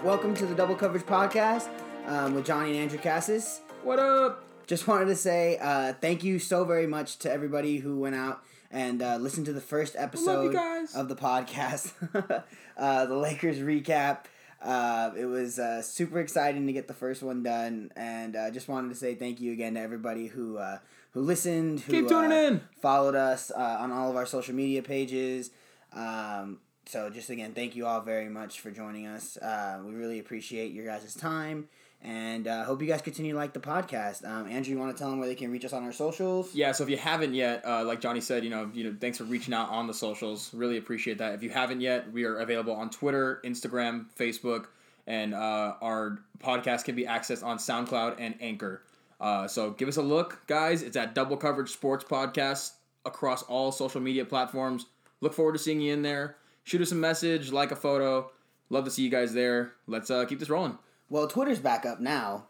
Welcome to the Double Coverage Podcast with Johnny and Andrew Cassis. What up? Just wanted to say thank you so very much to everybody who went out and listened to the first episode of the podcast, the Lakers recap. It was super exciting to get the first one done, and just wanted to say thank you again to everybody who listened, who keep tuning in, followed us on all of our social media pages. So just again, thank you all very much for joining us. We really appreciate your guys' time, and hope you guys continue to like the podcast. Andrew, you want to tell them where they can reach us on our socials? Yeah, so if you haven't yet, like Johnny said, thanks for reaching out on the socials. Really appreciate that. If you haven't yet, we are available on Twitter, Instagram, Facebook, and our podcast can be accessed on SoundCloud and Anchor. So give us a look, guys. It's at Double Coverage Sports Podcast across all social media platforms. Look forward to seeing you in there. Shoot us a message, like a photo. Love to see you guys there. Let's keep this rolling. Well, Twitter's back up now.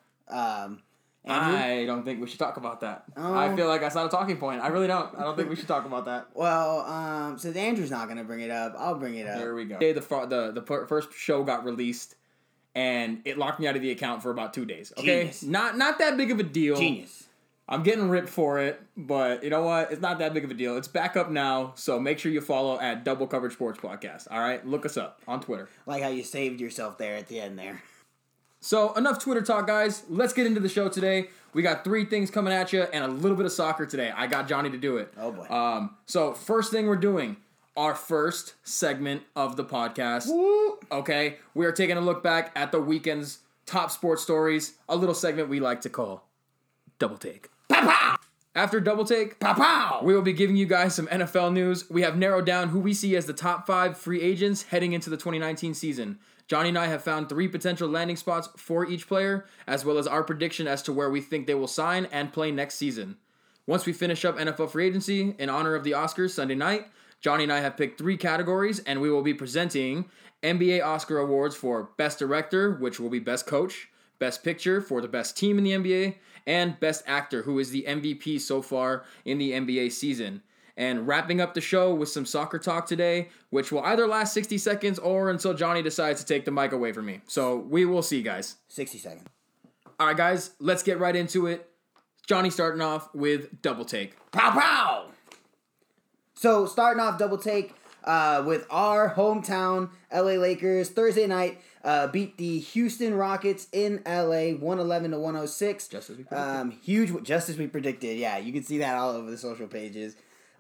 I don't think we should talk about that. I feel like that's not a talking point. I really don't. I don't think we should talk about that. Well, since Andrew's not going to bring it up, I'll bring it up. There we go. The first show got released, and it locked me out of the account for about 2 days. Okay? Genius. Not that big of a deal. Genius. I'm getting ripped for it, but you know what? It's not that big of a deal. It's back up now, so make sure you follow at Double Coverage Sports Podcast. All right? Look us up on Twitter. Like how you saved yourself there at the end there. So, enough Twitter talk, guys. Let's get into the show today. We got 3 things coming at you and a little bit of soccer today. I got Johnny to do it. Oh, boy. So, first thing we're doing, our first segment of the podcast. Woo! Okay? We are taking a look back at the weekend's top sports stories, a little segment we like to call Double Take. Pow-pow! After Double Take, Pow-pow! we will be giving you guys some NFL news. We have narrowed down who we see as the top 5 free agents heading into the 2019 season. Johnny and I have found 3 potential landing spots for each player, as well as our prediction as to where we think they will sign and play next season. Once we finish up NFL free agency, in honor of the Oscars Sunday night, Johnny and I have picked 3 categories, and we will be presenting NBA Oscar awards for Best Director, which will be Best Coach, Best Picture for the best team in the NBA, and Best Actor, who is the MVP so far in the NBA season. And wrapping up the show with some soccer talk today, which will either last 60 seconds or until Johnny decides to take the mic away from me. So we will see, guys. 60 seconds. All right, guys, let's get right into it. Johnny starting off with Double Take. Pow-pow! So, starting off Double Take with our hometown LA Lakers. Thursday night beat the Houston Rockets in LA 111-106. Just as we predicted. Just as we predicted. Yeah, you can see that all over the social pages.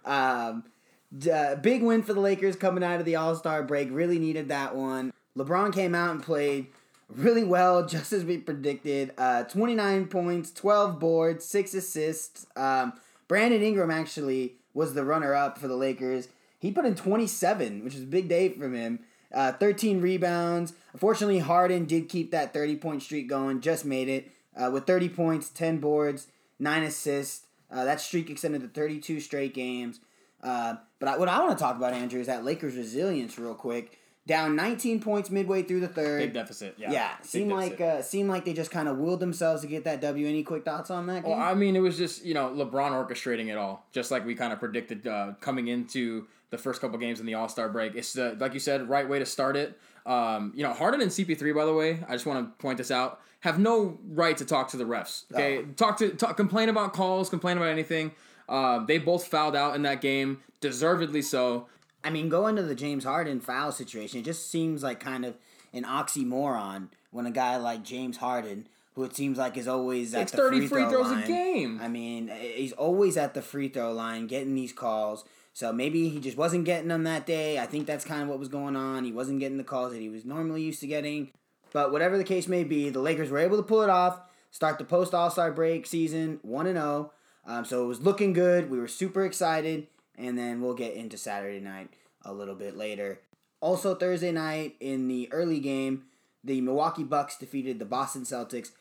Big win for the Lakers coming out of the All-Star break. Really needed that one. LeBron came out and played really well, just as we predicted. 29 points, 12 boards, 6 assists. Brandon Ingram actually was the runner-up for the Lakers. He put in 27, which is a big day from him. 13 rebounds. Unfortunately, Harden did keep that 30-point streak going. Just made it with 30 points, 10 boards, 9 assists. That streak extended to 32 straight games. But what I want to talk about, Andrew, is that Lakers' resilience real quick. Down 19 points midway through the third. Big deficit, yeah. Yeah, seemed like they just kind of willed themselves to get that W. Any quick thoughts on that game? Well, I mean, it was just, LeBron orchestrating it all, just like we kind of predicted coming into the first couple games in the All-Star break. It's, like you said, right way to start it. Harden and CP3, by the way, I just want to point this out, have no right to talk to the refs. Okay, complain about calls, complain about anything. They both fouled out in that game, deservedly so. I mean, going to the James Harden foul situation, it just seems like kind of an oxymoron when a guy like James Harden, who it seems like is always at the free throw line. 30 free throws a game. I mean, he's always at the free throw line getting these calls. So maybe he just wasn't getting them that day. I think that's kind of what was going on. He wasn't getting the calls that he was normally used to getting. But whatever the case may be, the Lakers were able to pull it off, start the post-All-Star break season 1-0. So it was looking good. We were super excited. And then we'll get into Saturday night a little bit later. Also Thursday night in the early game, the Milwaukee Bucks defeated the Boston Celtics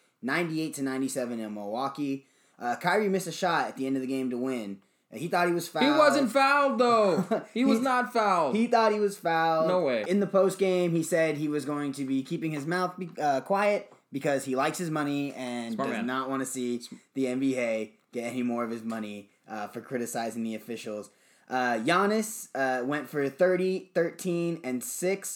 98-97 in Milwaukee. Kyrie missed a shot at the end of the game to win. He thought he was fouled. He wasn't fouled, though. He was not fouled. He thought he was fouled. No way. In the postgame, he said he was going to be keeping his mouth quiet because he likes his money and does not want to see the NBA get any more of his money for criticizing the officials. Giannis went for 30, 13, and 6.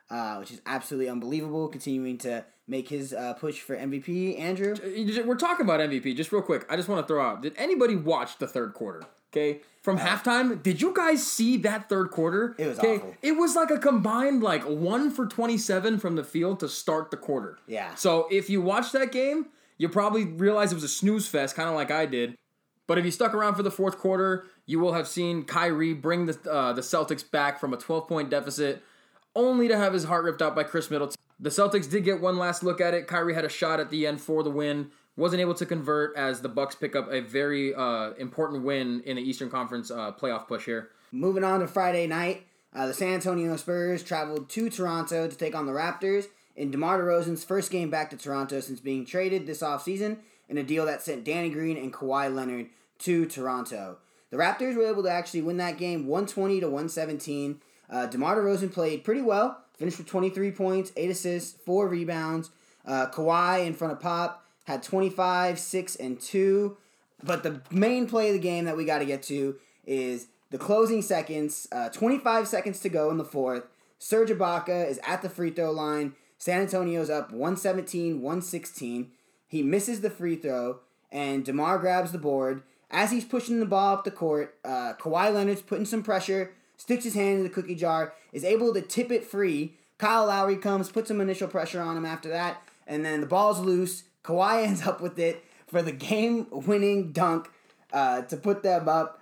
which is absolutely unbelievable, continuing to make his push for MVP. Andrew? We're talking about MVP. Just real quick, I just want to throw out, did anybody watch the third quarter? Okay, from halftime, did you guys see that third quarter? It was awful. It was like a combined 1 for 27 from the field to start the quarter. Yeah. So if you watched that game, you probably realized it was a snooze fest, kind of like I did. But if you stuck around for the fourth quarter, you will have seen Kyrie bring the Celtics back from a 12-point deficit, only to have his heart ripped out by Chris Middleton. The Celtics did get one last look at it. Kyrie had a shot at the end for the win. Wasn't able to convert as the Bucks pick up a very important win in the Eastern Conference playoff push here. Moving on to Friday night, the San Antonio Spurs traveled to Toronto to take on the Raptors in DeMar DeRozan's first game back to Toronto since being traded this offseason in a deal that sent Danny Green and Kawhi Leonard to Toronto. The Raptors were able to actually win that game 120 to 117. DeMar DeRozan played pretty well, finished with 23 points, 8 assists, 4 rebounds. Kawhi in front of Pop had 25, 6, and 2. But the main play of the game that we got to get to is the closing seconds. 25 seconds to go in the fourth. Serge Ibaka is at the free throw line. San Antonio's up 117-116. He misses the free throw, and DeMar grabs the board. As he's pushing the ball up the court, Kawhi Leonard's putting some pressure, sticks his hand in the cookie jar, is able to tip it free. Kyle Lowry comes, puts some initial pressure on him after that, and then the ball's loose. Kawhi ends up with it for the game-winning dunk to put them up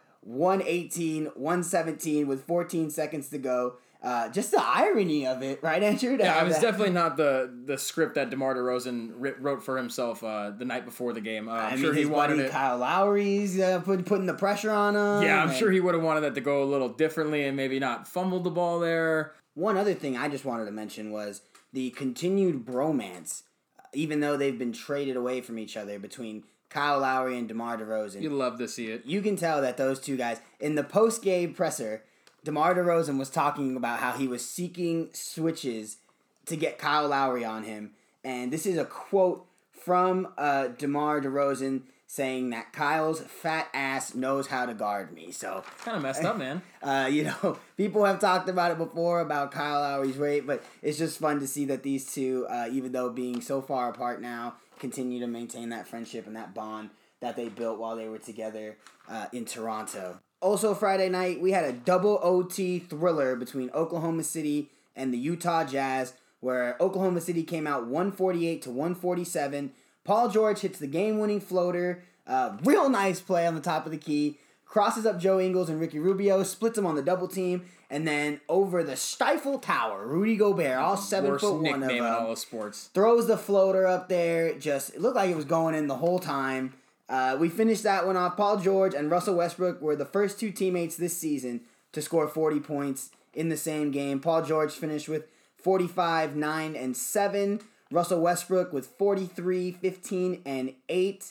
118-117 with 14 seconds to go. Just the irony of it, right, Andrew? Yeah, it was definitely not the script that DeMar DeRozan wrote for himself the night before the game. I'm sure he wanted it. Kyle Lowry's putting the pressure on him. Yeah, I'm sure he would have wanted that to go a little differently and maybe not fumbled the ball there. One other thing I just wanted to mention was the continued bromance, even though they've been traded away from each other, between Kyle Lowry and DeMar DeRozan. You'd love to see it. You can tell that those two guys, in the post-game presser, DeMar DeRozan was talking about how he was seeking switches to get Kyle Lowry on him. And this is a quote from DeMar DeRozan saying that Kyle's fat ass knows how to guard me. So kind of messed up, man. People have talked about it before about Kyle Lowry's weight, but it's just fun to see that these two, even though being so far apart now, continue to maintain that friendship and that bond that they built while they were together in Toronto. Also Friday night, we had a double OT thriller between Oklahoma City and the Utah Jazz, where Oklahoma City came out 148 to 147. Paul George hits the game-winning floater. Real nice play on the top of the key. Crosses up Joe Ingles and Ricky Rubio, splits them on the double team, and then over the Stifle Tower, Rudy Gobert, all 7'1" of them, in all of sports, throws the floater up there. It looked like it was going in the whole time. We finished that one off. Paul George and Russell Westbrook were the first two teammates this season to score 40 points in the same game. Paul George finished with 45, 9, and 7. Russell Westbrook with 43, 15, and 8.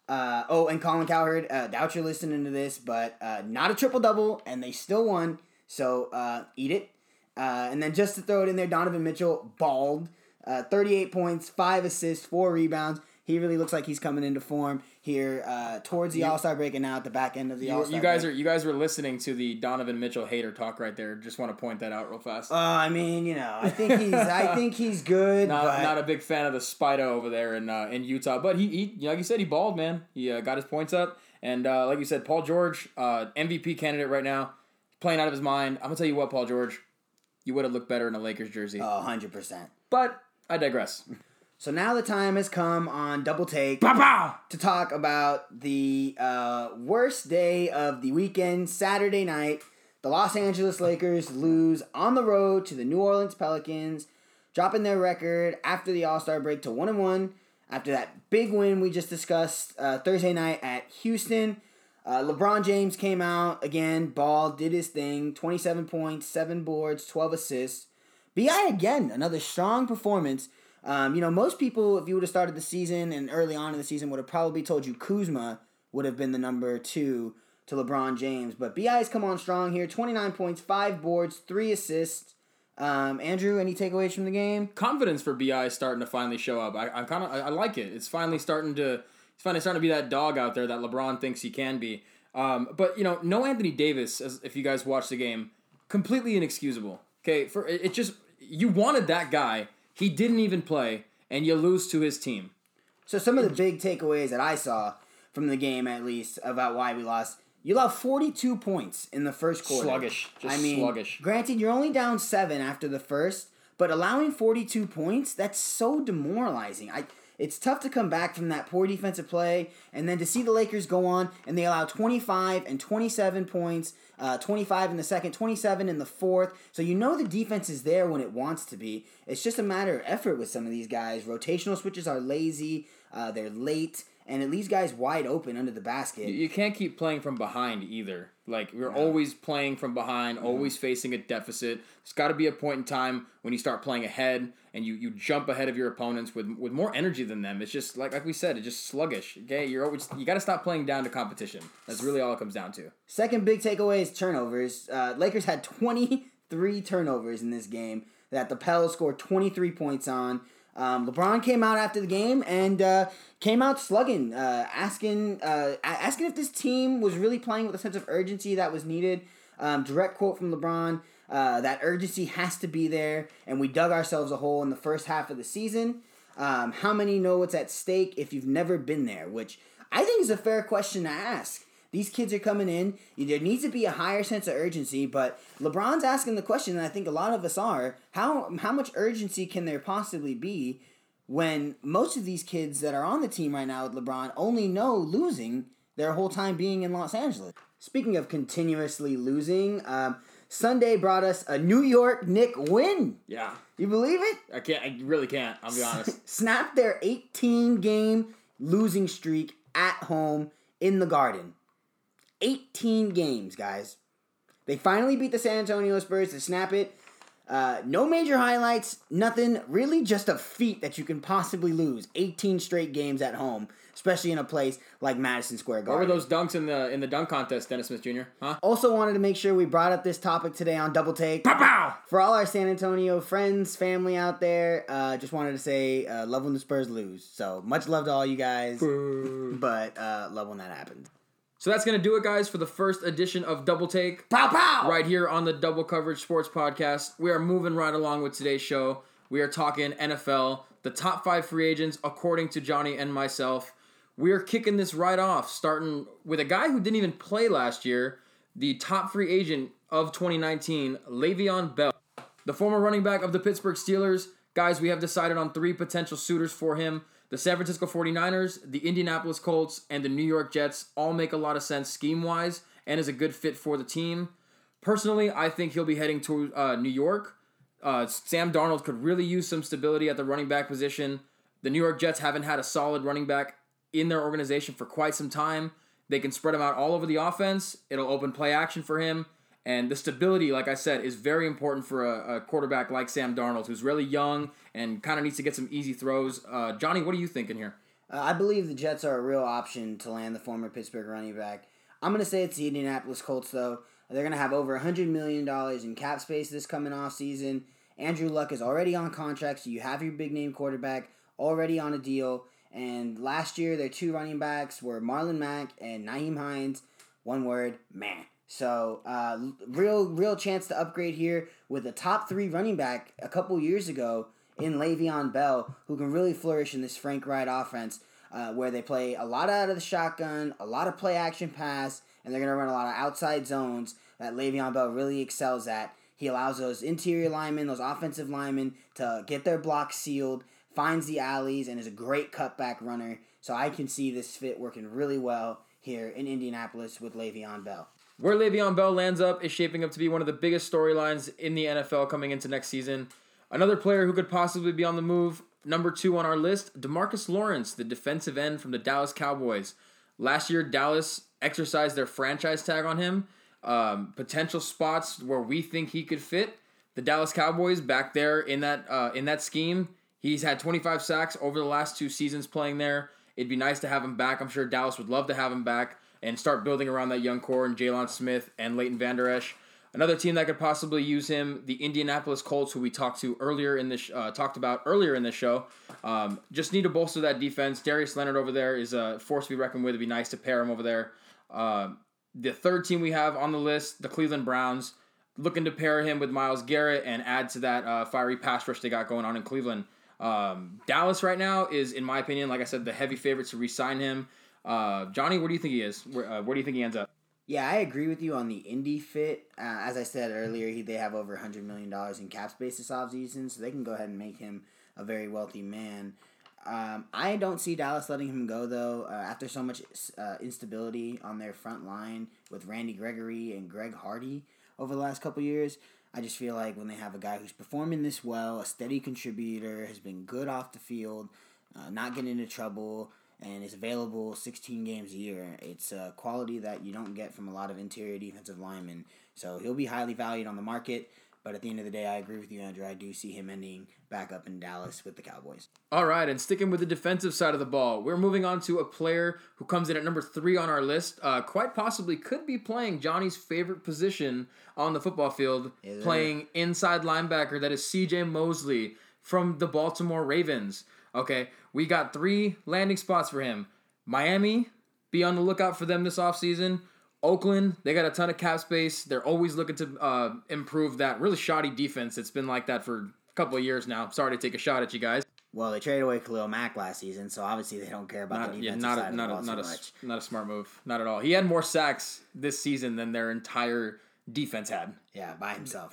And Colin Cowherd, doubt you're listening to this, but not a triple-double, and they still won, so eat it. And then just to throw it in there, Donovan Mitchell balled. 38 points, 5 assists, 4 rebounds. He really looks like he's coming into form here towards the All-Star break and now at the back end of the All-Star break. You guys were listening to the Donovan Mitchell hater talk right there. Just want to point that out real fast. I think he's good. Not a big fan of the Spider over there in Utah, but he like you said, he balled, man. He got his points up, and like you said, Paul George, MVP candidate right now, playing out of his mind. I'm gonna tell you what, Paul George, you would have looked better in a Lakers jersey. 100%. But I digress. So now the time has come on Double Take to talk about the worst day of the weekend, Saturday night. The Los Angeles Lakers lose on the road to the New Orleans Pelicans, dropping their record after the All-Star break to 1-1 after that big win we just discussed Thursday night at Houston. LeBron James came out again, ball, did his thing, 27 points, 7 boards, 12 assists. B.I. again, another strong performance. Most people, if you would have started the season and early on in the season, would have probably told you Kuzma would have been the number 2 to LeBron James. But B.I.'s come on strong here. 29 points, 5 boards, 3 assists. Andrew, any takeaways from the game? Confidence for B.I. is starting to finally show up. I like it. It's finally starting to be that dog out there that LeBron thinks he can be. But no Anthony Davis, if you guys watch the game, completely inexcusable. Okay, you wanted that guy. He didn't even play, and you lose to his team. So some of the big takeaways that I saw from the game, at least, about why we lost. You allowed 42 points in the first quarter. Sluggish. Sluggish. Granted, you're only down 7 after the first, but allowing 42 points, that's so demoralizing. It's tough to come back from that poor defensive play, and then to see the Lakers go on, and they allow 25 and 27 points, 25 in the second, 27 in the fourth. So you know the defense is there when it wants to be. It's just a matter of effort with some of these guys. Rotational switches are lazy. They're late. And it leaves guys wide open under the basket. You can't keep playing from behind either. Like, you're always playing from behind, always facing a deficit. There's got to be a point in time when you start playing ahead and you jump ahead of your opponents with more energy than them. It's just, like we said, it's just sluggish. Okay, you got to stop playing down to competition. That's really all it comes down to. Second big takeaway is turnovers. Lakers had 23 turnovers in this game that the Pels scored 23 points on. LeBron came out after the game and came out slugging, asking if this team was really playing with a sense of urgency that was needed. Direct quote from LeBron, that urgency has to be there, and we dug ourselves a hole in the first half of the season. How many know what's at stake if you've never been there? Which I think is a fair question to ask. These kids are coming in. There needs to be a higher sense of urgency, but LeBron's asking the question, and I think a lot of us are, how much urgency can there possibly be when most of these kids that are on the team right now with LeBron only know losing their whole time being in Los Angeles? Speaking of continuously losing, Sunday brought us a New York Knicks win. Yeah. You believe it? I really can't, I'll be honest. Snapped their 18-game losing streak at home in the Garden. 18 games, guys. They finally beat the San Antonio Spurs to snap it. No major highlights, nothing. Really just a feat that you can possibly lose. 18 straight games at home, especially in a place like Madison Square Garden. What were those dunks in the dunk contest, Dennis Smith Jr.? Huh? Also wanted to make sure we brought up this topic today on Double Take. Pow! For all our San Antonio friends, family out there, just wanted to say love when the Spurs lose. So much love to all you guys, but love when that happens. So that's going to do it, guys, for the first edition of Double Take. Pow, pow! Right here on the Double Coverage Sports Podcast. We are moving right along with today's show. We are talking NFL, the top 5 free agents, according to Johnny and myself. We are kicking this right off, starting with a guy who didn't even play last year, the top free agent of 2019, Le'Veon Bell. The former running back of the Pittsburgh Steelers. Guys, we have decided on 3 potential suitors for him. The San Francisco 49ers, the Indianapolis Colts, and the New York Jets all make a lot of sense scheme-wise and is a good fit for the team. Personally, I think he'll be heading to New York. Sam Darnold could really use some stability at the running back position. The New York Jets haven't had a solid running back in their organization for quite some time. They can spread him out all over the offense. It'll open play action for him. And the stability, like I said, is very important for a quarterback like Sam Darnold, who's really young and kind of needs to get some easy throws. Johnny, what are you thinking here? I believe the Jets are a real option to land the former Pittsburgh running back. I'm going to say it's the Indianapolis Colts, though. They're going to have over $100 million in cap space this coming off season. Andrew Luck is already on contract, so you have your big-name quarterback already on a deal. And last year, their 2 running backs were Marlon Mack and Nyheim Hines. One word, man. So, real chance to upgrade here with a top 3 running back a couple years ago in Le'Veon Bell, who can really flourish in this Frank Wright offense, where they play a lot out of the shotgun, a lot of play action pass, and they're going to run a lot of outside zones that Le'Veon Bell really excels at. He allows those interior linemen, those offensive linemen, to get their blocks sealed, finds the alleys, and is a great cutback runner. So I can see this fit working really well here in Indianapolis with Le'Veon Bell. Where Le'Veon Bell lands up is shaping up to be one of the biggest storylines in the NFL coming into next season. Another player who could possibly be on the move, number 2 on our list, DeMarcus Lawrence, the defensive end from the Dallas Cowboys. Last year, Dallas exercised their franchise tag on him. Potential spots where we think he could fit. The Dallas Cowboys back there in that scheme. He's had 25 sacks over the last 2 seasons playing there. It'd be nice to have him back. I'm sure Dallas would love to have him back and start building around that young core and Jalen Smith and Leighton Vander Esch. Another team that could possibly use him, the Indianapolis Colts, who we talked about earlier in this show. Just need to bolster that defense. Darius Leonard over there is a force to be reckoned with. It'd be nice to pair him over there. The third team we have on the list, the Cleveland Browns. looking to pair him with Myles Garrett and add to that fiery pass rush they got going on in Cleveland. Dallas right now is, in my opinion, like I said, the heavy favorite to re-sign him. Johnny, where do you think he is? Where do you think he ends up? Yeah, I agree with you on the Indy fit. As I said earlier, they have over $100 million in cap space this offseason, so they can go ahead and make him a very wealthy man. I don't see Dallas letting him go, though. After so much instability on their front line with Randy Gregory and Greg Hardy over the last couple years, I just feel like when they have a guy who's performing this well, a steady contributor, has been good off the field, not getting into trouble, and is available 16 games a year. It's a quality that you don't get from a lot of interior defensive linemen. So he'll be highly valued on the market. But at the end of the day, I agree with you, Andrew. I do see him ending back up in Dallas with the Cowboys. All right, and sticking with the defensive side of the ball, we're moving on to a player who comes in at number 3 on our list. Quite possibly could be playing Johnny's favorite position on the football field, playing inside linebacker. That is C.J. Mosley from the Baltimore Ravens. Okay, we got 3 landing spots for him. Miami, be on the lookout for them this offseason. Oakland, they got a ton of cap space. They're always looking to improve that really shoddy defense. It's been like that for a couple of years now. Sorry to take a shot at you guys. Well, they traded away Khalil Mack last season, so obviously they don't care about the defensive side of the ball so much. Not a smart move. Not at all. He had more sacks this season than their entire defense had. Yeah, by himself.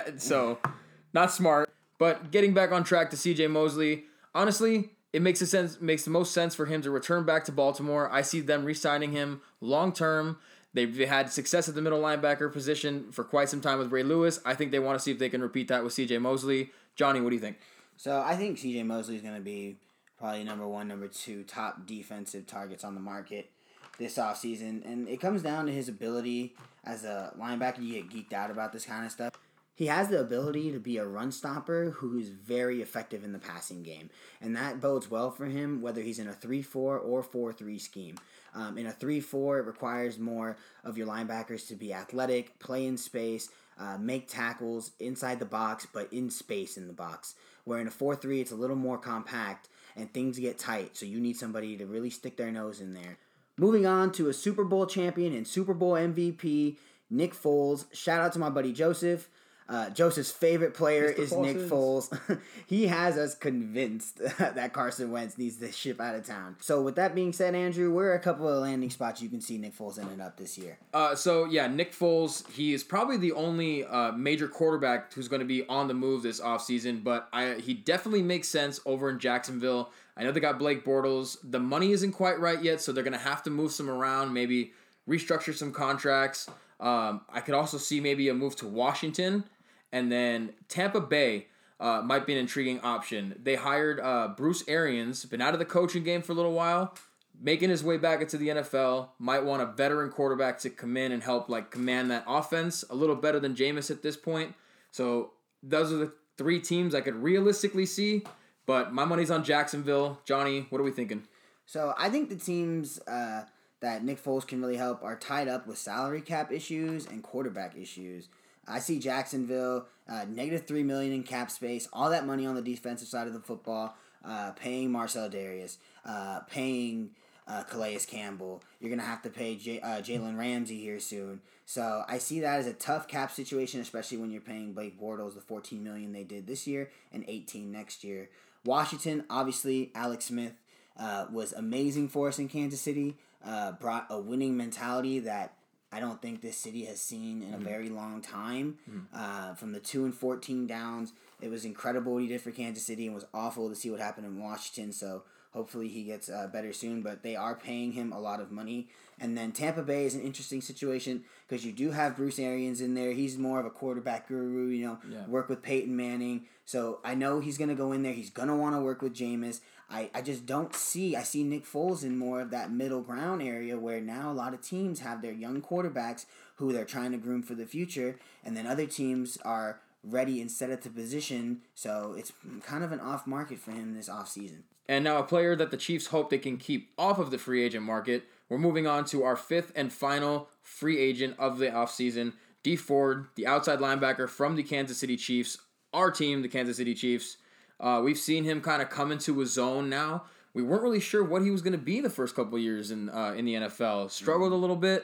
So, not smart. But getting back on track to C.J. Mosley, honestly, it makes the most sense for him to return back to Baltimore. I see them re-signing him long-term. They've had success at the middle linebacker position for quite some time with Ray Lewis. I think they want to see if they can repeat that with C.J. Mosley. Johnny, what do you think? So I think C.J. Mosley is going to be probably number 1, number 2 top defensive targets on the market this offseason. And it comes down to his ability as a linebacker. You get geeked out about this kind of stuff. He has the ability to be a run stopper who is very effective in the passing game. And that bodes well for him, whether he's in a 3-4 or 4-3 scheme. In a 3-4, it requires more of your linebackers to be athletic, play in space, make tackles inside the box, but in space in the box. Where in a 4-3, it's a little more compact and things get tight. So you need somebody to really stick their nose in there. Moving on to a Super Bowl champion and Super Bowl MVP, Nick Foles. Shout out to my buddy Joseph. Joseph's favorite player is Nick Foles. He has us convinced that Carson Wentz needs to ship out of town. So with that being said, Andrew, where are a couple of landing spots you can see Nick Foles ending up this year? Nick Foles, he is probably the only major quarterback who's going to be on the move this offseason, but he definitely makes sense over in Jacksonville. I know they got Blake Bortles. The money isn't quite right yet, so they're going to have to move some around, maybe restructure some contracts. I could also see maybe a move to Washington. And then Tampa Bay might be an intriguing option. They hired Bruce Arians, been out of the coaching game for a little while, making his way back into the NFL. Might want a veteran quarterback to come in and help command that offense a little better than Jameis at this point. So those are the 3 teams I could realistically see. But my money's on Jacksonville. Johnny, what are we thinking? So I think the teams that Nick Foles can really help are tied up with salary cap issues and quarterback issues. I see Jacksonville, negative $3 million in cap space, all that money on the defensive side of the football, paying Marcel Darius, paying Calais Campbell. You're going to have to pay Jalen Ramsey here soon. So I see that as a tough cap situation, especially when you're paying Blake Bortles the $14 million they did this year and $18 million next year. Washington, obviously, Alex Smith was amazing for us in Kansas City, brought a winning mentality that I don't think this city has seen in a very long time. From the 2-14 downs, it was incredible what he did for Kansas City, and was awful to see what happened in Washington. So hopefully he gets better soon. But they are paying him a lot of money. And then Tampa Bay is an interesting situation because you do have Bruce Arians in there. He's more of a quarterback guru, work with Peyton Manning. So I know he's going to go in there. He's going to want to work with Jameis. I just don't see... I see Nick Foles in more of that middle ground area where now a lot of teams have their young quarterbacks who they're trying to groom for the future, and then other teams are ready and set at the position, so it's kind of an off market for him this offseason. And now a player that the Chiefs hope they can keep off of the free agent market. We're moving on to our 5th and final free agent of the offseason, Dee Ford, the outside linebacker from the Kansas City Chiefs. Our team, the Kansas City Chiefs. We've seen him kind of come into his zone now. We weren't really sure what he was going to be the first couple of years in the NFL. Struggled a little bit.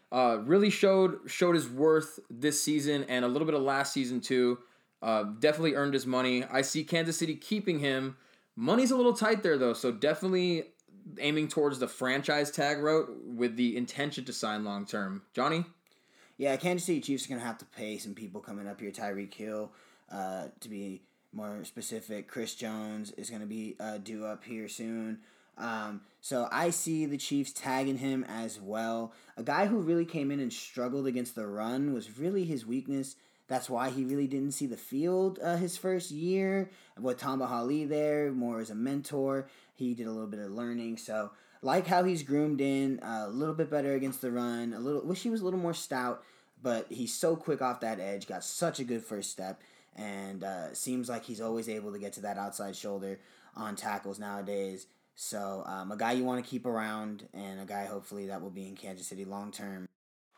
Really showed his worth this season and a little bit of last season too. Definitely earned his money. I see Kansas City keeping him. Money's a little tight there though, so definitely aiming towards the franchise tag route with the intention to sign long term. Johnny? Yeah, Kansas City Chiefs are going to have to pay some people coming up here. Tyreek Hill, to be more specific. Chris Jones is going to be due up here soon. So I see the Chiefs tagging him as well. A guy who really came in and struggled against the run was really his weakness. That's why he really didn't see the field his first year. With Tamba Hali there, more as a mentor, he did a little bit of learning. So like how he's groomed in, a little bit better against the run. Wish he was a little more stout, but he's so quick off that edge. Got such a good first step, and seems like he's always able to get to that outside shoulder on tackles nowadays. So a guy you want to keep around, and a guy hopefully that will be in Kansas City long term.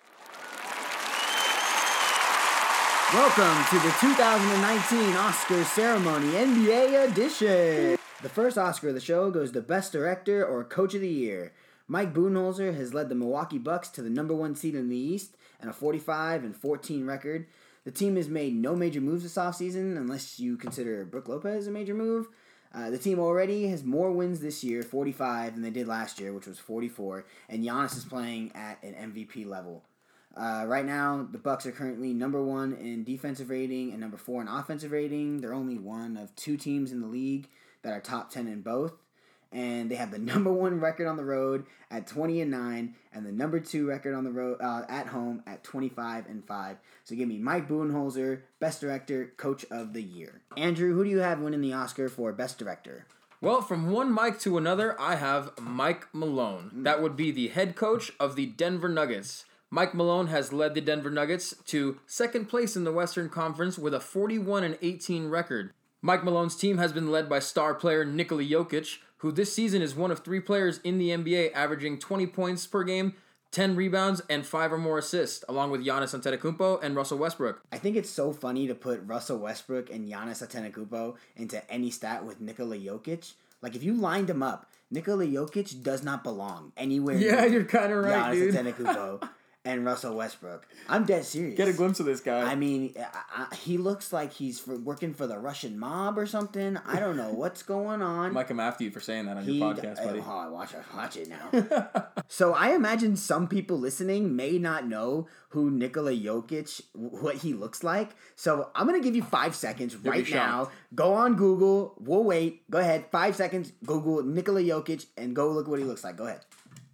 Welcome to the 2019 Oscar Ceremony NBA edition. The first Oscar of the show goes to Best Director or Coach of the Year. Mike Budenholzer has led the Milwaukee Bucks to the number 1 seed in the East and a 45-14 record. The team has made no major moves this offseason, unless you consider Brook Lopez a major move. The team already has more wins this year, 45, than they did last year, which was 44, and Giannis is playing at an MVP level. Right now, the Bucks are currently number 1 in defensive rating and number 4 in offensive rating. They're only one of 2 teams in the league that are top 10 in both. And they have the number 1 record on the road at 20-9, and the number 2 record on the road at home at 25-5. So give me Mike Budenholzer, Best Director, Coach of the Year. Andrew, who do you have winning the Oscar for Best Director? Well, from one Mike to another, I have Mike Malone. That would be the head coach of the Denver Nuggets. Mike Malone has led the Denver Nuggets to second place in the Western Conference with a 41-18 record. Mike Malone's team has been led by star player Nikola Jokic, who this season is one of 3 players in the NBA averaging 20 points per game, 10 rebounds, and 5 or more assists, along with Giannis Antetokounmpo and Russell Westbrook. I think it's so funny to put Russell Westbrook and Giannis Antetokounmpo into any stat with Nikola Jokic. Like, if you lined them up, Nikola Jokic does not belong anywhere Yeah, near you're kind of right, dude. Giannis Antetokounmpo and Russell Westbrook. I'm dead serious. Get a glimpse of this guy. I mean, he looks like he's working for the Russian mob or something. I don't know what's going on. Might come after you for saying that on your podcast, buddy. Oh, watch it now. So I imagine some people listening may not know who Nikola Jokic, what he looks like. So I'm going to give you 5 seconds right now. Go on Google. We'll wait. Go ahead. 5 seconds. Google Nikola Jokic and go look what he looks like. Go ahead.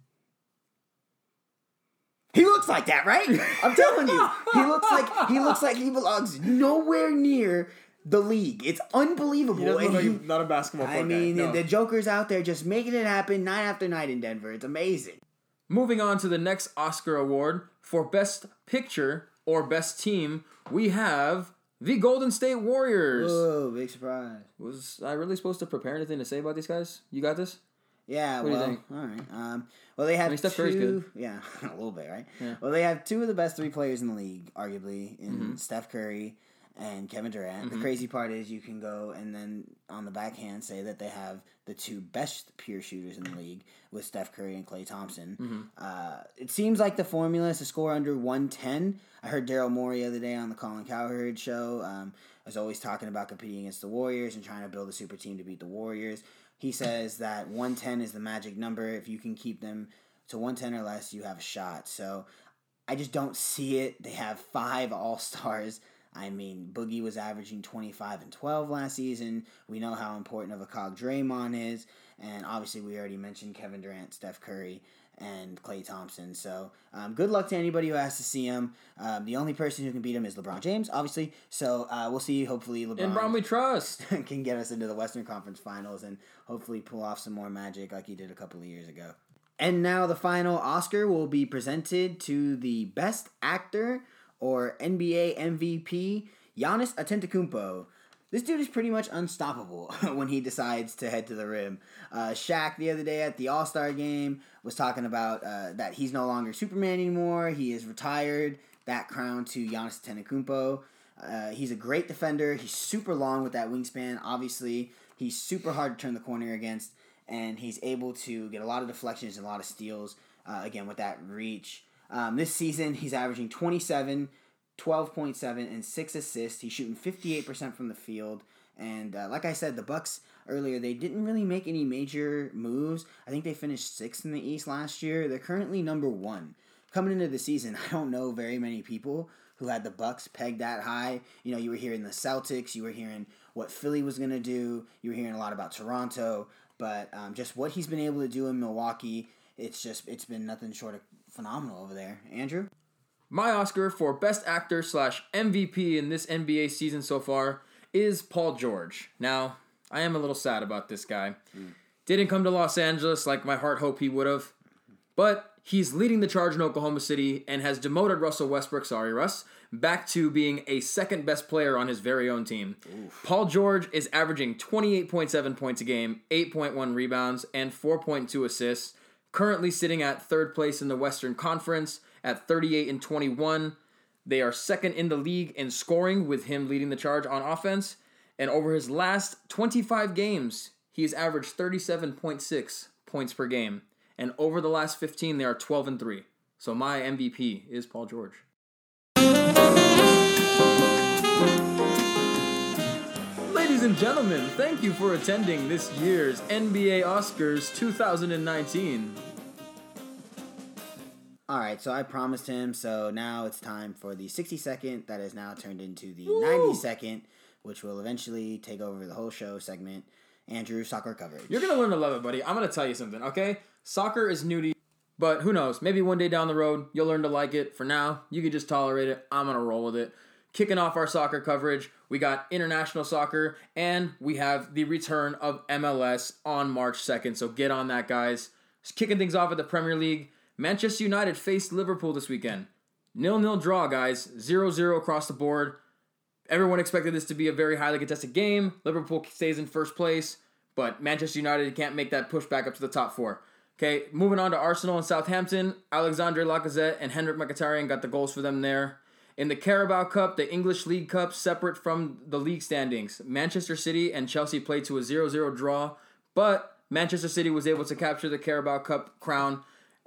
He looks like that, right? I'm telling you. He looks like he belongs nowhere near the league. It's unbelievable. He doesn't look like not a basketball player. I mean, the Joker's out there just making it happen night after night in Denver. It's amazing. Moving on to the next Oscar award for Best Picture or Best Team, we have the Golden State Warriors. Whoa, big surprise. Was I really supposed to prepare anything to say about these guys? You got this? Yeah, what do you think? All right. Well, they have Steph Curry's good. Yeah, a little bit, right? Yeah. Well, they have 2 of the best 3 players in the league, arguably, in Steph Curry and Kevin Durant. The crazy part is you can go and then on the backhand say that they have the 2 best pure shooters in the league with Steph Curry and Klay Thompson. It seems like the formula is to score under 110. I heard Daryl Morey the other day on the Colin Cowherd show. I was always talking about competing against the Warriors and trying to build a super team to beat the Warriors. He says that 110 is the magic number. If you can keep them to 110 or less, you have a shot. So I just don't see it. They have 5 All-Stars. I mean, Boogie was averaging 25 and 12 last season. We know how important of a cog Draymond is. And obviously, we already mentioned Kevin Durant, Steph Curry, and Klay Thompson. So good luck to anybody who has to see him. The only person who can beat him is LeBron James, obviously. So we'll see. Hopefully, LeBron In Bron we trust. can get us into the Western Conference Finals and hopefully pull off some more magic like he did a couple of years ago. And now the final Oscar will be presented to the Best Actor or NBA MVP, Giannis Antetokounmpo. This dude is pretty much unstoppable when he decides to head to the rim. Shaq the other day at the All-Star game was talking about that he's no longer Superman anymore. He is retired. That crown to Giannis Antetokounmpo. He's a great defender. He's super long with that wingspan. Obviously, he's super hard to turn the corner against, and he's able to get a lot of deflections and a lot of steals, again, with that reach. This season, he's averaging 27, 12.7, and 6 assists. He's shooting 58% from the field. And like I said, the Bucks earlier, they didn't really make any major moves. I think they finished 6th in the East last year. They're currently number 1. Coming into the season, I don't know very many people who had the Bucks pegged that high. You know, you were hearing the Celtics, you were hearing what Philly was going to do, you were hearing a lot about Toronto, but just what he's been able to do in Milwaukee, it's been nothing short of phenomenal over there. Andrew? My Oscar for Best Actor / MVP in this NBA season so far is Paul George. Now, I am a little sad about this guy. Didn't come to Los Angeles like my heart hoped he would have, but he's leading the charge in Oklahoma City and has demoted Russell Westbrook, sorry Russ, back to being a second best player on his very own team. Oof. Paul George is averaging 28.7 points a game, 8.1 rebounds, and 4.2 assists, currently sitting at third place in the Western Conference at 38-21. They are second in the league in scoring with him leading the charge on offense, and over his last 25 games, he has averaged 37.6 points per game. And over the last 15, they are 12-3. So my MVP is Paul George. Ladies and gentlemen, thank you for attending this year's NBA Oscars 2019. All right, so I promised him, so now it's time for the 60-second that has now turned into the 90-second, which will eventually take over the whole show segment. Andrew, soccer coverage. You're going to learn to love it, buddy. I'm going to tell you something, okay? Soccer is new to you, but who knows? Maybe one day down the road, you'll learn to like it. For now, you can just tolerate it. I'm going to roll with it. Kicking off our soccer coverage, we got international soccer, and we have the return of MLS on March 2nd. So get on that, guys. Just kicking things off at the Premier League. Manchester United faced Liverpool this weekend. 0-0 draw, guys. 0-0 across the board. Everyone expected this to be a very highly contested game. Liverpool stays in first place, but Manchester United can't make that push back up to the top 4. Okay, moving on to Arsenal and Southampton. Alexandre Lacazette and Henrik Mkhitaryan got the goals for them there. In the Carabao Cup, the English League Cup, separate from the league standings, Manchester City and Chelsea played to a 0-0 draw, but Manchester City was able to capture the Carabao Cup crown.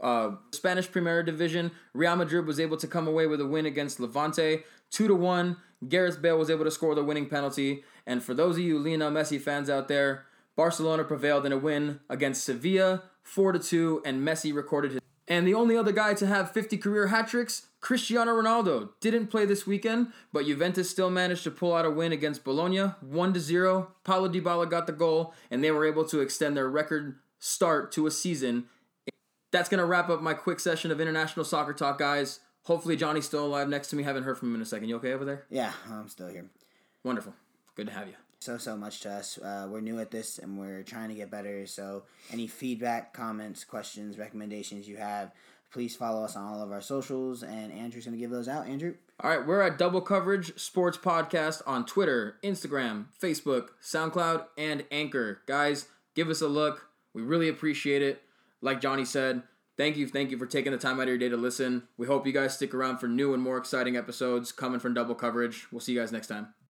Spanish Primera Division, Real Madrid was able to come away with a win against Levante, 2-1. Gareth Bale was able to score the winning penalty. And for those of you Lionel Messi fans out there, Barcelona prevailed in a win against Sevilla, 4-2, and Messi recorded his. And the only other guy to have 50 career hat-tricks, Cristiano Ronaldo, didn't play this weekend, but Juventus still managed to pull out a win against Bologna, 1-0. Paulo Dybala got the goal, and they were able to extend their record start to a season. That's going to wrap up my quick session of international soccer talk, guys. Hopefully Johnny's still alive next to me. Haven't heard from him in a second. You okay over there? Yeah, I'm still here. Wonderful. Good to have you. So much to us. We're new at this, and we're trying to get better. So any feedback, comments, questions, recommendations you have, please follow us on all of our socials, and Andrew's going to give those out. Andrew? All right, we're at Double Coverage Sports Podcast on Twitter, Instagram, Facebook, SoundCloud, and Anchor. Guys, give us a look. We really appreciate it. Like Johnny said, thank you for taking the time out of your day to listen. We hope you guys stick around for new and more exciting episodes coming from Double Coverage. We'll see you guys next time.